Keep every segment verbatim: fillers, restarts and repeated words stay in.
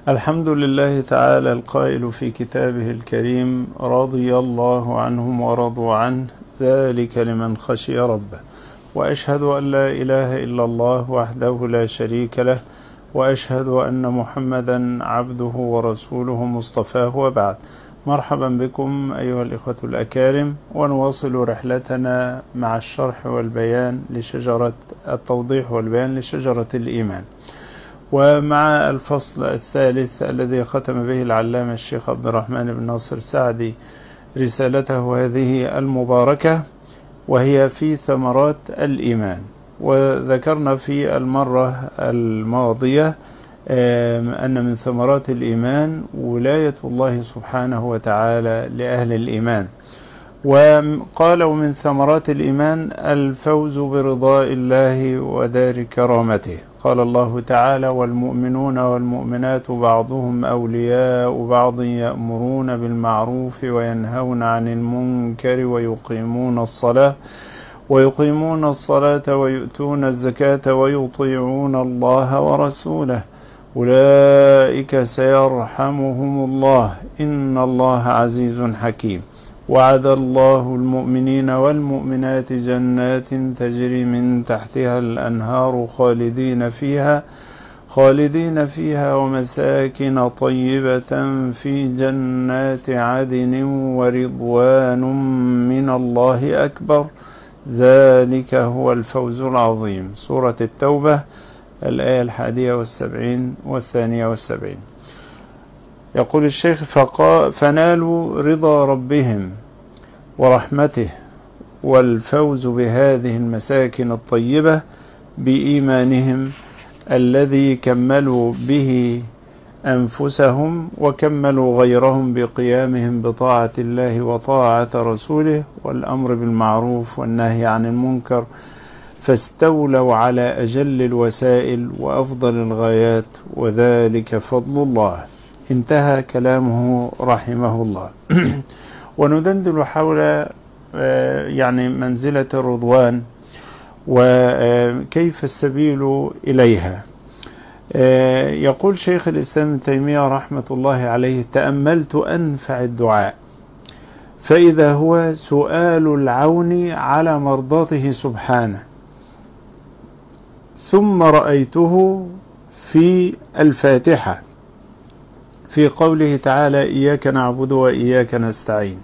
الحمد لله تعالى القائل في كتابه الكريم: رضي الله عنهم ورضوا عنه ذلك لمن خشي ربه. وأشهد أن لا إله إلا الله وحده لا شريك له، وأشهد أن محمدا عبده ورسوله مصطفاه، وبعد. مرحبا بكم أيها الإخوة الأكارم، ونواصل رحلتنا مع الشرح والبيان لشجرة التوضيح والبيان لشجرة الإيمان، ومع الفصل الثالث الذي ختم به العلامة الشيخ عبد الرحمن بن ناصر السعدي رسالته هذه المباركة، وهي في ثمرات الإيمان. وذكرنا في المرة الماضية أن من ثمرات الإيمان ولاية الله سبحانه وتعالى لأهل الإيمان، وقال: ومن ثمرات الإيمان الفوز برضاء الله ودار كرامته. قال الله تعالى: والمؤمنون والمؤمنات بعضهم أولياء بعض يأمرون بالمعروف وينهون عن المنكر ويقيمون الصلاة ويقيمون الصلاة ويؤتون الزكاة ويطيعون الله ورسوله أولئك سيرحمهم الله إن الله عزيز حكيم. وعد الله المؤمنين والمؤمنات جنات تجري من تحتها الأنهار خالدين فيها خالدين فيها ومساكن طيبة في جنات عدن ورضوان من الله أكبر ذلك هو الفوز العظيم. سورة التوبة الآية الحادية والسبعين والثانية والسبعين. يقول الشيخ: فنالوا رضا ربهم ورحمته والفوز بهذه المساكن الطيبة بإيمانهم الذي كملوا به أنفسهم وكملوا غيرهم بقيامهم بطاعة الله وطاعة رسوله والأمر بالمعروف والنهي عن المنكر، فاستولوا على أجل الوسائل وأفضل الغايات، وذلك فضل الله. انتهى كلامه رحمه الله. وندندن حول يعني منزلة الرضوان وكيف السبيل إليها. يقول شيخ الإسلام ابن تيمية رحمة الله عليه: تأملت أنفع الدعاء فإذا هو سؤال العون على مرضاته سبحانه، ثم رأيته في الفاتحة في قوله تعالى: إياك نعبد وإياك نستعين.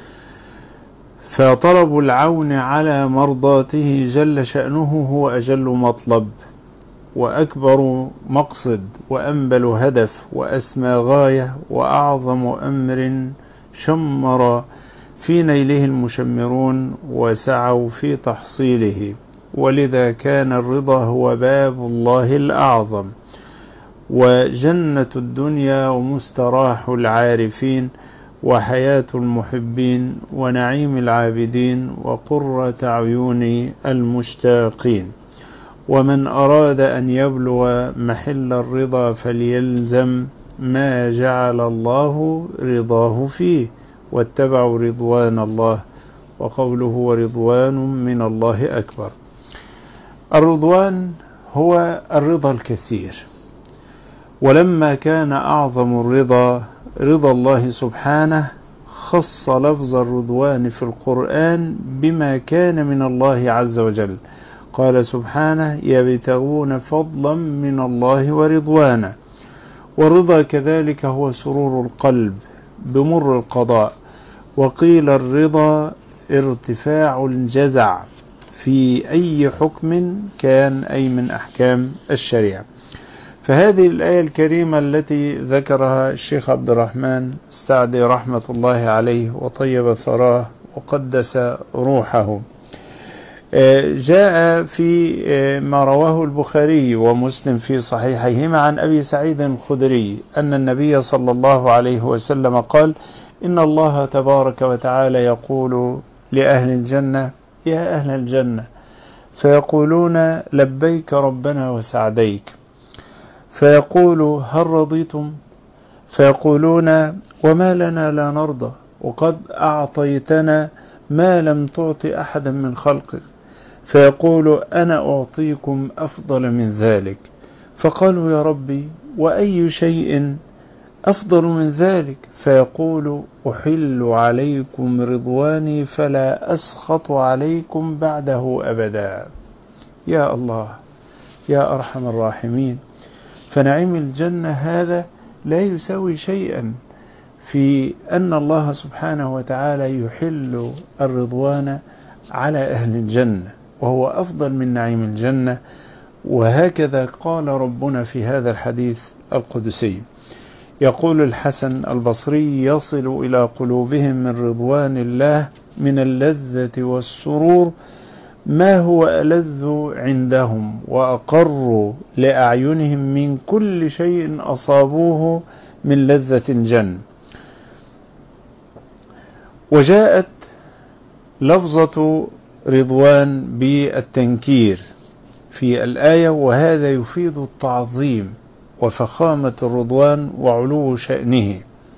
فطلب العون على مرضاته جل شأنه هو أجل مطلب وأكبر مقصد وأنبل هدف وأسمى غاية وأعظم أمر شمر في نيله المشمرون وسعوا في تحصيله، ولذا كان الرضا هو باب الله الأعظم وجنة الدنيا ومستراح العارفين وحياة المحبين ونعيم العابدين وقرة عيون المشتاقين. ومن أراد أن يبلغ محل الرضا فليلزم ما جعل الله رضاه فيه واتبعوا رضوان الله، وقوله ورضوان من الله أكبر. الرضوان هو الرضا الكثير، ولما كان أعظم الرضا رضا الله سبحانه خص لفظ الرضوان في القرآن بما كان من الله عز وجل. قال سبحانه: يبتغون فضلا من الله ورضوانا. والرضا كذلك هو سرور القلب بمر القضاء. وقيل الرضا ارتفاع الجزع في أي حكم كان، أي من أحكام الشريعة. فهذه الآية الكريمة التي ذكرها الشيخ عبد الرحمن السعدي رحمة الله عليه وطيب ثراه وقدس روحه، جاء في ما رواه البخاري ومسلم في صحيحيهما عن أبي سعيد الخدري أن النبي صلى الله عليه وسلم قال: إن الله تبارك وتعالى يقول لأهل الجنة: يا أهل الجنة، فيقولون: لبيك ربنا وسعديك. فيقول: هل رضيتم؟ فيقولون: وما لنا لا نرضى، وقد أعطيتنا ما لم تعط أحدا من خلقك. فيقول: أنا أعطيكم أفضل من ذلك. فقالوا: يا ربي، وأي شيء أفضل من ذلك، فيقول أحل عليكم رضواني فلا أسخط عليكم بعده أبدا. يا الله يا أرحم الراحمين. فنعيم الجنة هذا لا يساوي شيئا في أن الله سبحانه وتعالى يحل الرضوان على أهل الجنة، وهو أفضل من نعيم الجنة. وهكذا قال ربنا في هذا الحديث القدسي، يقول الحسن البصري: يصل إلى قلوبهم من رضوان الله من اللذة والسرور ما هو ألذ عندهم وأقر لأعينهم من كل شيء أصابوه من لذة الجنة. وجاءت لفظة رضوان بالتنكير في الآية، وهذا يفيد التعظيم وفخامة الرضوان وعلو شأنه.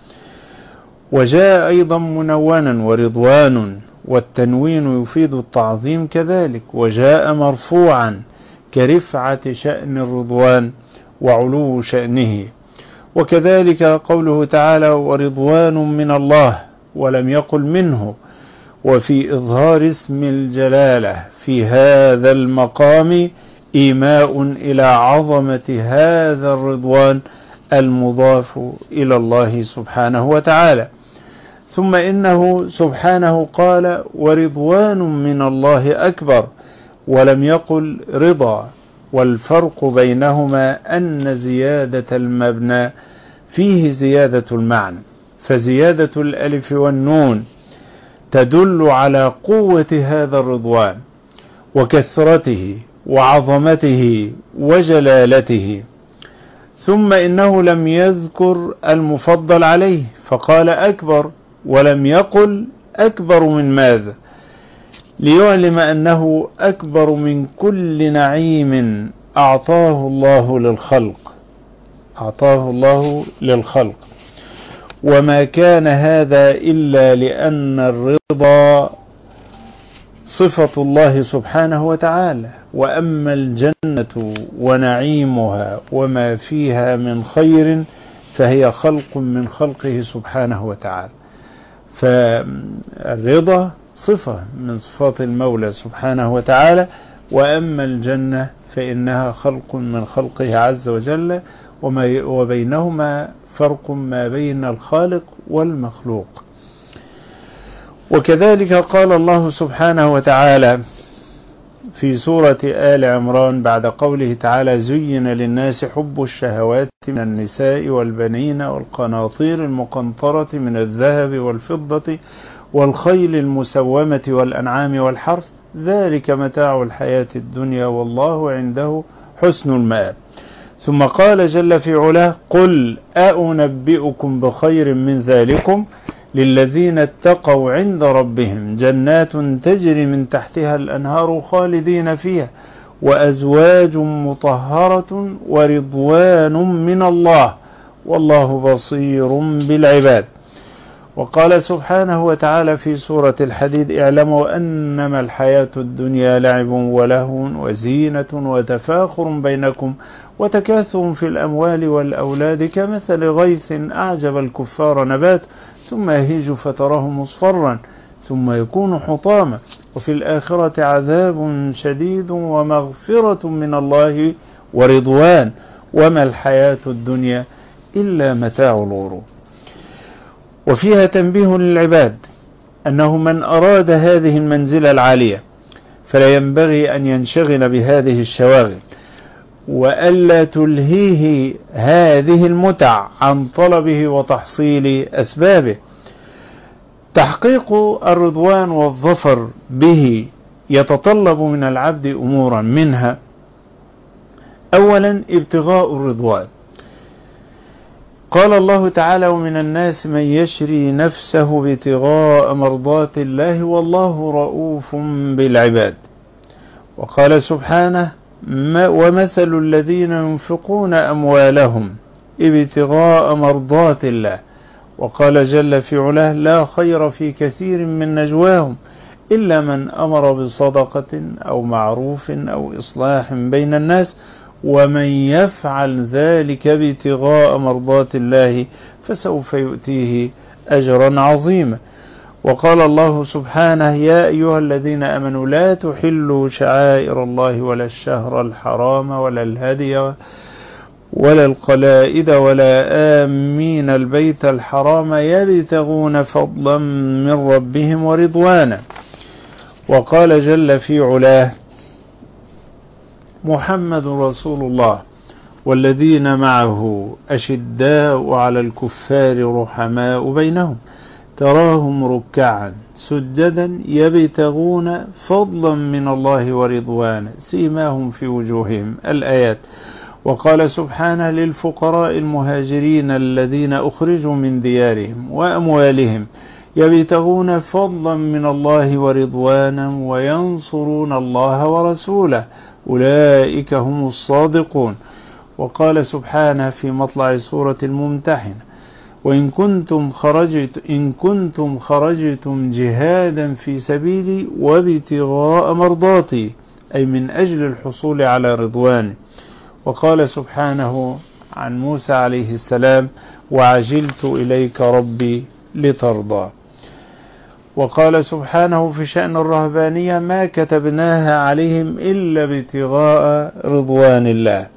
وجاء أيضا منونا ورضوان، والتنوين يفيد التعظيم كذلك. وجاء مرفوعا كرفعة شأن الرضوان وعلو شأنه. وكذلك قوله تعالى: ورضوان من الله، ولم يقل منه، وفي إظهار اسم الجلالة في هذا المقام إيماء إلى عظمة هذا الرضوان المضاف إلى الله سبحانه وتعالى. ثم إنه سبحانه قال: ورضوان من الله أكبر، ولم يقل رضا. والفرق بينهما أن زيادة المبنى فيه زيادة المعنى، فزيادة الألف والنون تدل على قوة هذا الرضوان وكثرته وعظمته وجلالته. ثم إنه لم يذكر المفضل عليه فقال أكبر، ولم يقل أكبر من ماذا، ليعلم أنه أكبر من كل نعيم أعطاه الله للخلق أعطاه الله للخلق وما كان هذا إلا لأن الرضا صفة الله سبحانه وتعالى. وأما الجنة ونعيمها وما فيها من خير فهي خلق من خلقه سبحانه وتعالى. فالرضا صفة من صفات المولى سبحانه وتعالى، وأما الجنة فإنها خلق من خلقه عز وجل، وما وبينهما فرق ما بين الخالق والمخلوق. وكذلك قال الله سبحانه وتعالى في سورة آل عمران بعد قوله تعالى: زين للناس حب الشهوات من النساء والبنين والقناطير المقنطرة من الذهب والفضة والخيل المسومة والأنعام والحرث، ذلك متاع الحياة الدنيا والله عنده حسن المآب. ثم قال جل في علاه: قل أأنبئكم بخير من ذلكم للذين اتقوا عند ربهم جنات تجري من تحتها الأنهار خالدين فيها وأزواج مطهرة ورضوان من الله والله بصير بالعباد. وقال سبحانه وتعالى في سورة الحديد: اعلموا أنما الحياة الدنيا لعب ولهو وزينة وتفاخر بينكم وتكاثر في الأموال والأولاد كمثل غيث أعجب الكفار نبات ثم يهيج فتراه مصفرا ثم يكون حطاما وفي الآخرة عذاب شديد ومغفرة من الله ورضوان وما الحياة الدنيا إلا متاع الغرور. وفيها تنبيه للعباد أنه من أراد هذه المنزلة العالية فلا ينبغي أن ينشغل بهذه الشواغل وألا تلهيه هذه المتع عن طلبه وتحصيل أسبابه. تحقيق الرضوان والظفر به يتطلب من العبد أمورا، منها أولا ابتغاء الرضوان. قال الله تعالى: ومن الناس من يشري نفسه ابتغاء مرضات الله والله رؤوف بالعباد. وقال سبحانه: ومثل الذين ينفقون أموالهم ابتغاء مرضات الله. وقال جل في علاه: لا خير في كثير من نجواهم إلا من أمر بصدقة أو معروف أو إصلاح بين الناس ومن يفعل ذلك ابتغاء مرضات الله فسوف يؤتيه أجرا عظيما. وقال الله سبحانه: يا أيها الذين آمنوا لا تحلوا شعائر الله ولا الشهر الحرام ولا الهدي ولا القلائد ولا آمين البيت الحرام يبتغون فضلا من ربهم ورضوانا. وقال جل في علاه: محمد رسول الله والذين معه أشداء على الكفار رحماء بينهم تراهم ركعا سجدا يبتغون فضلا من الله ورضوانا سيماهم في وجوههم. الآيات. وقال سبحانه: للفقراء المهاجرين الذين أخرجوا من ديارهم وأموالهم يبتغون فضلا من الله ورضوانا وينصرون الله ورسوله أولئك هم الصادقون. وقال سبحانه في مطلع سورة الممتحنة: وإن كنتم خرجت إن كنتم خرجتم جهادا في سبيلي وابتغاء مرضاتي، أي من أجل الحصول على رضواني. وقال سبحانه عن موسى عليه السلام: وعجلت إليك ربي لترضى. وقال سبحانه في شأن الرهبانية: ما كتبناها عليهم إلا ابتغاء رضوان الله.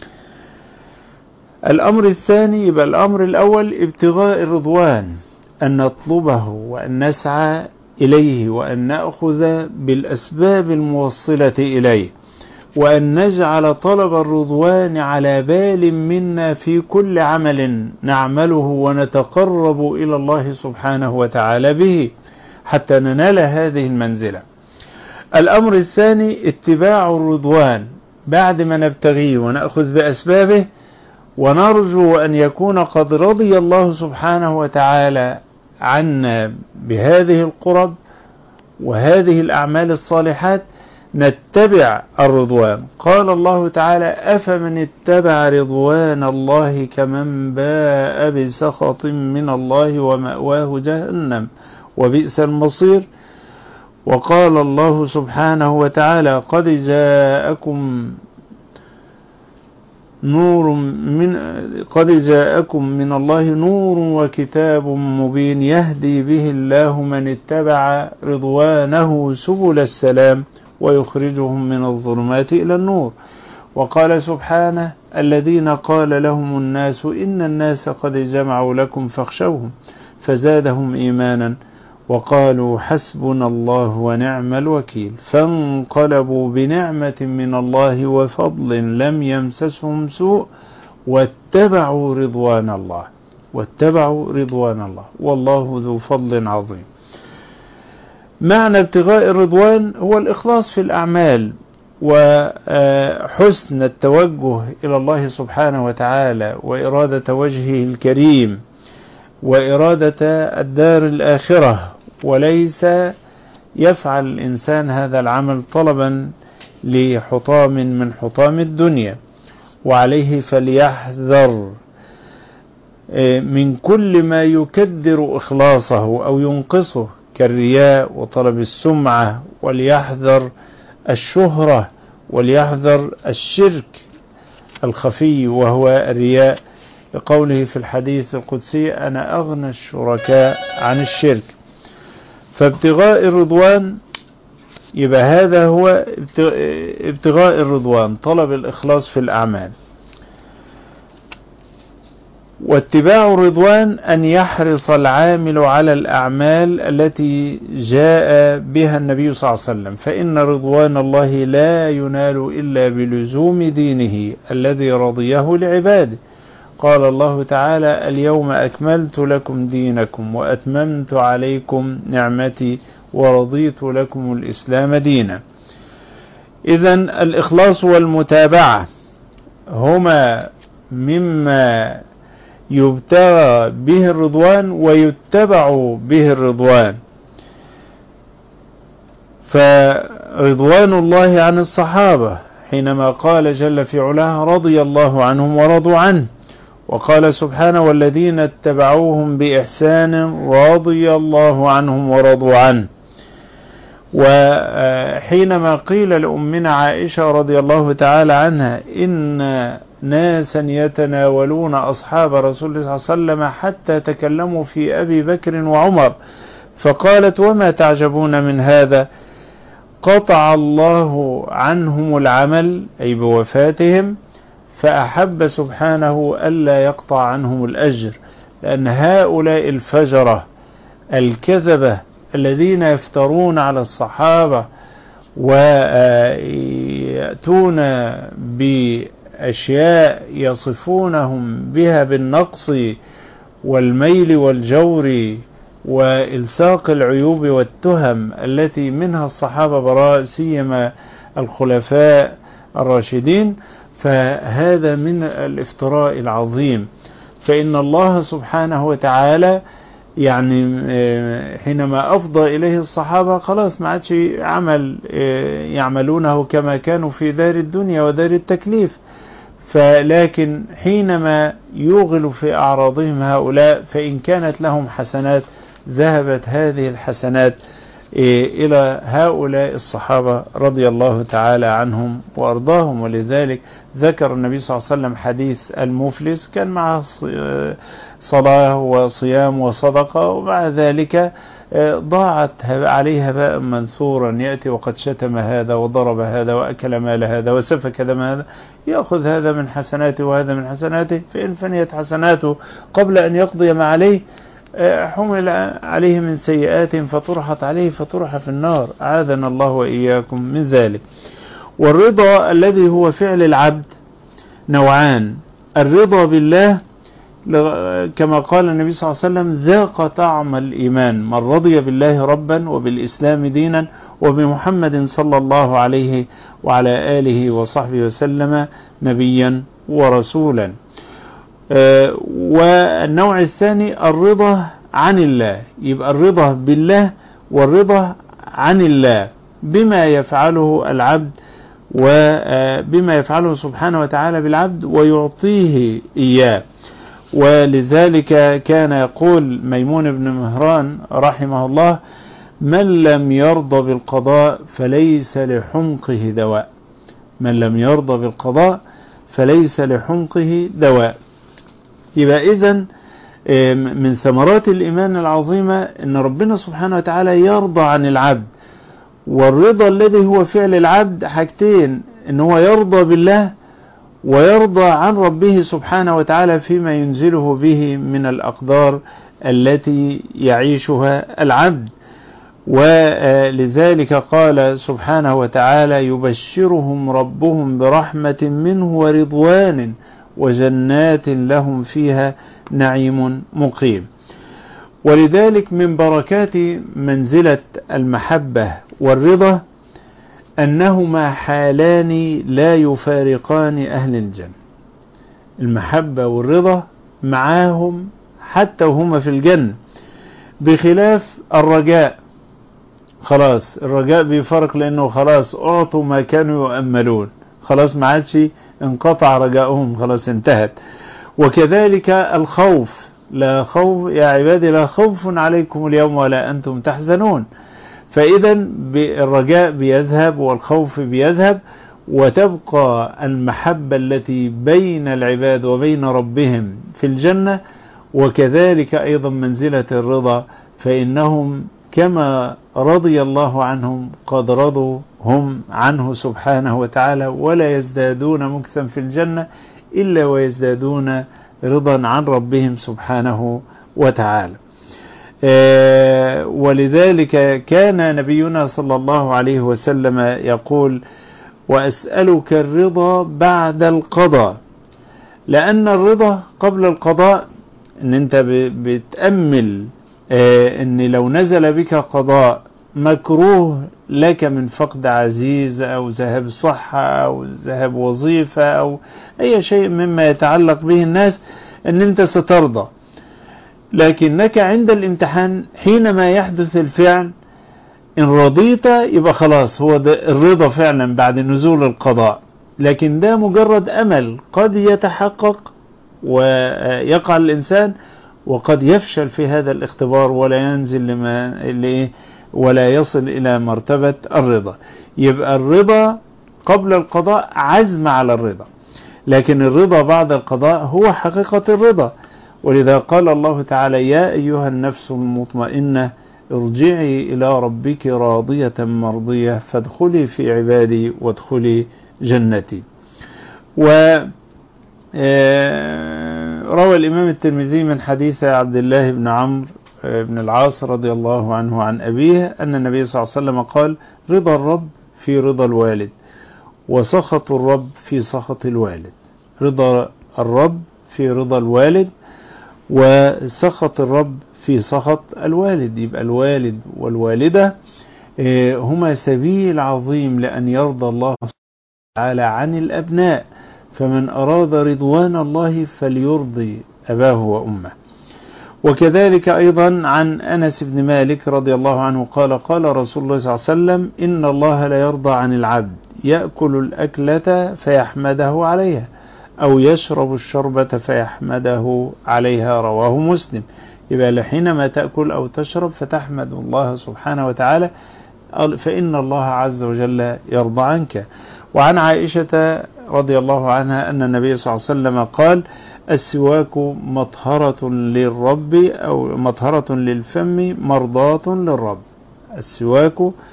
الأمر الثاني، يبقى الأمر الأول ابتغاء الرضوان، أن نطلبه وأن نسعى إليه وأن نأخذ بالأسباب الموصلة إليه، وأن نجعل طلب الرضوان على بال منا في كل عمل نعمله ونتقرب إلى الله سبحانه وتعالى به حتى ننال هذه المنزلة. الأمر الثاني اتباع الرضوان بعد ما نبتغيه ونأخذ بأسبابه، ونرجو أن يكون قد رضي الله سبحانه وتعالى عنا بهذه القرب وهذه الأعمال الصالحات، نتبع الرضوان. قال الله تعالى: أفمن اتبع رضوان الله كمن باء بسخط من الله ومأواه جهنم وبئس المصير. وقال الله سبحانه وتعالى: قد جاءكم نور من قد جاءكم من الله نور وكتاب مبين يهدي به الله من اتبع رضوانه سبل السلام ويخرجهم من الظلمات إلى النور. وقال سبحانه: الذين قال لهم الناس إن الناس قد جمعوا لكم فاخشوهم فزادهم إيمانا وقالوا حسبنا الله ونعم الوكيل فانقلبوا بنعمة من الله وفضل لم يمسسهم سوء واتبعوا رضوان الله واتبعوا رضوان الله والله ذو فضل عظيم. معنى ابتغاء الرضوان هو الإخلاص في الأعمال وحسن التوجه إلى الله سبحانه وتعالى وإرادة وجهه الكريم وإرادة الدار الآخرة، وليس يفعل الإنسان هذا العمل طلبا لحطام من حطام الدنيا. وعليه فليحذر من كل ما يكدر إخلاصه أو ينقصه كالرياء وطلب السمعة، وليحذر الشهرة، وليحذر الشرك الخفي وهو الرياء، لقوله في الحديث القدسي: أنا أغنى الشركاء عن الشرك. فابتغاء الرضوان يبقى هذا هو ابتغاء الرضوان، طلب الإخلاص في الأعمال. واتباع الرضوان أن يحرص العامل على الأعمال التي جاء بها النبي صلى الله عليه وسلم، فإن رضوان الله لا ينال إلا بلزوم دينه الذي رضيه لعباده. قال الله تعالى: اليوم أكملت لكم دينكم وأتممت عليكم نعمتي ورضيت لكم الإسلام دينا. إذن الإخلاص والمتابعة هما مما يبتغى به الرضوان ويتبع به الرضوان. فرضوان الله عن الصحابة حينما قال جل في علاه: رضي الله عنهم ورضوا عنه. وقال سبحانه: والذين اتبعوهم بإحسان رضي الله عنهم ورضوا عنه. وحينما قيل لأمنا عائشة رضي الله تعالى عنها إن ناسا يتناولون أصحاب رسول الله صلى الله عليه وسلم حتى تكلموا في أبي بكر وعمر، فقالت وما تعجبون من هذا؟ قطع الله عنهم العمل أي بوفاتهم، فأحب سبحانه ألا يقطع عنهم الأجر، لأن هؤلاء الفجرة الكذبة الذين يفترون على الصحابة ويأتون بأشياء يصفونهم بها بالنقص والميل والجور وإلصاق العيوب والتهم التي منها الصحابة براء، سيما الخلفاء الراشدين، فهذا من الافتراء العظيم. فإن الله سبحانه وتعالى يعني حينما أفضى إليه الصحابة خلاص ما عادش عمل يعملونه كما كانوا في دار الدنيا ودار التكليف، فلكن حينما يوغل في أعراضهم هؤلاء فإن كانت لهم حسنات ذهبت هذه الحسنات إلى هؤلاء الصحابة رضي الله تعالى عنهم وأرضاهم. ولذلك ذكر النبي صلى الله عليه وسلم حديث المفلس كان معه صلاة وصيام وصدقة ومع ذلك ضاعت عليها هباء منثورا، يأتي وقد شتم هذا وضرب هذا وأكل مال هذا وسفك دم هذا، يأخذ هذا من حسناته وهذا من حسناته، فإن فنيت حسناته قبل أن يقضي ما عليه حمل عليه من سيئات فطرحت عليه فطرح في النار، أعاذنا الله وإياكم من ذلك. والرضا الذي هو فعل العبد نوعان: الرضا بالله كما قال النبي صلى الله عليه وسلم ذاق طعم الإيمان من رضي بالله ربا وبالإسلام دينا وبمحمد صلى الله عليه وعلى آله وصحبه وسلم نبيا ورسولا. والنوع الثاني الرضا عن الله، يبقى الرضا بالله والرضا عن الله بما يفعله العبد وبما يفعله سبحانه وتعالى بالعبد ويعطيه إياه. ولذلك كان يقول ميمون بن مهران رحمه الله: من لم يرضى بالقضاء فليس لحمقه دواء، من لم يرضى بالقضاء فليس لحمقه دواء. يبقى إذن من ثمرات الإيمان العظيمة أن ربنا سبحانه وتعالى يرضى عن العبد، والرضا الذي هو فعل العبد حاجتين: أنه هو يرضى بالله ويرضى عن ربه سبحانه وتعالى فيما ينزله به من الأقدار التي يعيشها العبد. ولذلك قال سبحانه وتعالى: يبشرهم ربهم برحمة منه ورضوان وجنات لهم فيها نعيم مقيم. ولذلك من بركات منزلة المحبة والرضا أنهما حالان لا يفارقان أهل الجنة. المحبة والرضا معاهم حتى وهم في الجنة، بخلاف الرجاء. خلاص الرجاء بيفرق لأنه خلاص أعطوا ما كانوا يؤملون، خلاص ما عادش، انقطع رجاؤهم، خلاص انتهت. وكذلك الخوف، لا خوف يا عبادي لا خوف عليكم اليوم ولا أنتم تحزنون. فإذا الرجاء بيذهب والخوف بيذهب، وتبقى المحبة التي بين العباد وبين ربهم في الجنة. وكذلك أيضا منزلة الرضا، فإنهم كما رضي الله عنهم قد رضوا هم عنه سبحانه وتعالى، ولا يزدادون مكثا في الجنة إلا ويزدادون رضا عن ربهم سبحانه وتعالى. ولذلك كان نبينا صلى الله عليه وسلم يقول: وأسألك الرضا بعد القضاء، لأن الرضا قبل القضاء ان انت بتأمل ان لو نزل بك قضاء مكروه لك من فقد عزيز او ذهاب صحة او ذهاب وظيفة او اي شيء مما يتعلق به الناس، ان انت سترضى. لكنك عند الامتحان حينما يحدث الفعل ان رضيت يبقى خلاص هو ده الرضا فعلا بعد نزول القضاء. لكن ده مجرد امل قد يتحقق ويقع الانسان، وقد يفشل في هذا الاختبار ولا ينزل لما ولا يصل إلى مرتبة الرضا. يبقى الرضا قبل القضاء عزم على الرضا، لكن الرضا بعد القضاء هو حقيقة الرضا. ولذا قال الله تعالى: يا أيها النفس المطمئنة ارجعي إلى ربك راضية مرضية فادخلي في عبادي وادخلي جنتي. وروى الإمام الترمذي من حديث عبد الله بن عمرو بن العاص رضي الله عنه عن أبيه أن النبي صلى الله عليه وسلم قال: رضا الرب في رضا الوالد، وسخط الرب في سخط الوالد. رضا الرب في رضا الوالد، وسخط الرب في سخط الوالد. يبقى الوالد والوالدة هما سبيل عظيم لأن يرضى الله تعالى عن الأبناء، فمن أراد رضوان الله فليرضي أباه وأمه. وكذلك أيضا عن أنس بن مالك رضي الله عنه قال: قال رسول الله صلى الله عليه وسلم: إن الله لا يرضى عن العبد يأكل الأكلة فيحمده عليها، أو يشرب الشربة فيحمده عليها. رواه مسلم. يبقى حينما تأكل أو تشرب فتحمد الله سبحانه وتعالى، فإن الله عز وجل يرضى عنك. وعن عائشة رضي الله عنها أن النبي صلى الله عليه وسلم قال: السواك مطهرة للرب أو مطهرة للفم مرضاة للرب. السواك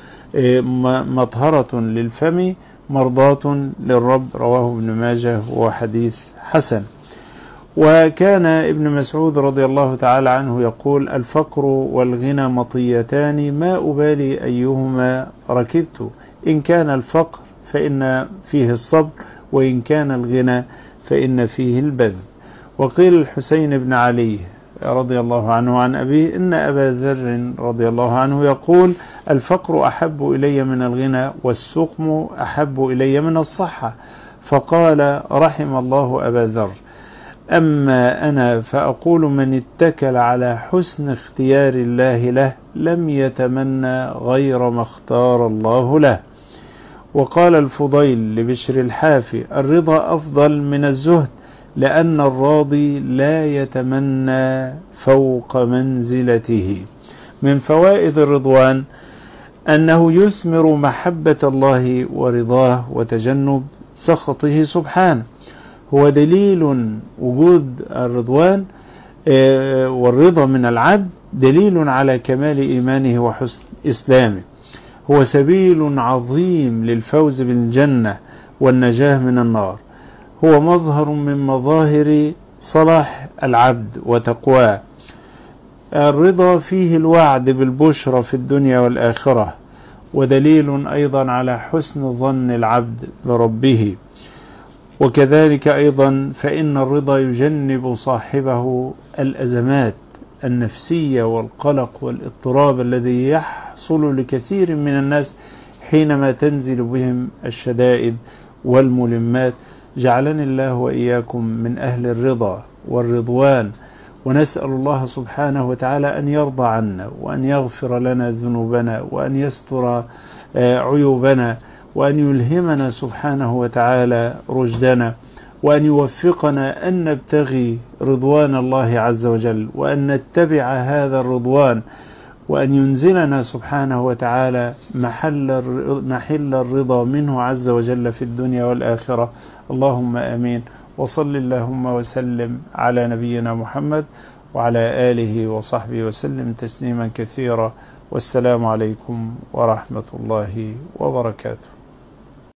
مطهرة للفم مرضاة للرب. رواه ابن ماجه وحديث حسن. وكان ابن مسعود رضي الله تعالى عنه يقول: الفقر والغنى مطيتان ما أبالي أيهما ركبت، إن كان الفقر فإن فيه الصبر، وإن كان الغنى فإن فيه البذل. وقيل الحسين بن علي رضي الله عنه عن أبيه إن أبا ذر رضي الله عنه يقول: الفقر أحب إلي من الغنى، والسقم أحب إلي من الصحة. فقال: رحم الله أبا ذر. أما أنا فأقول: من اتكل على حسن اختيار الله له لم يتمنى غير ما اختار الله له. وقال الفضيل لبشر الحافي: الرضا أفضل من الزهد، لأن الراضي لا يتمنى فوق منزلته. من فوائد الرضوان أنه يثمر محبة الله ورضاه وتجنب سخطه سبحانه. هو دليل وجود الرضوان والرضا من العبد دليل على كمال إيمانه وحسن إسلامه. هو سبيل عظيم للفوز بالجنة والنجاة من النار. هو مظهر من مظاهر صلاح العبد وتقواه. الرضا فيه الوعد بالبشرى في الدنيا والآخرة، ودليل أيضا على حسن ظن العبد بربه. وكذلك أيضا فإن الرضا يجنب صاحبه الأزمات النفسية والقلق والاضطراب الذي يحصل لكثير من الناس حينما تنزل بهم الشدائد والملمات. جعلني الله وإياكم من أهل الرضا والرضوان، ونسأل الله سبحانه وتعالى أن يرضى عنا، وأن يغفر لنا ذنوبنا، وأن يستر عيوبنا، وأن يلهمنا سبحانه وتعالى رشدنا، وأن يوفقنا أن نبتغي رضوان الله عز وجل، وأن نتبع هذا الرضوان، وأن ينزلنا سبحانه وتعالى محل محل الرضا منه عز وجل في الدنيا والآخرة. اللهم آمين. وصل اللهم وسلم على نبينا محمد وعلى آله وصحبه وسلم تسليما كثيرا. والسلام عليكم ورحمة الله وبركاته.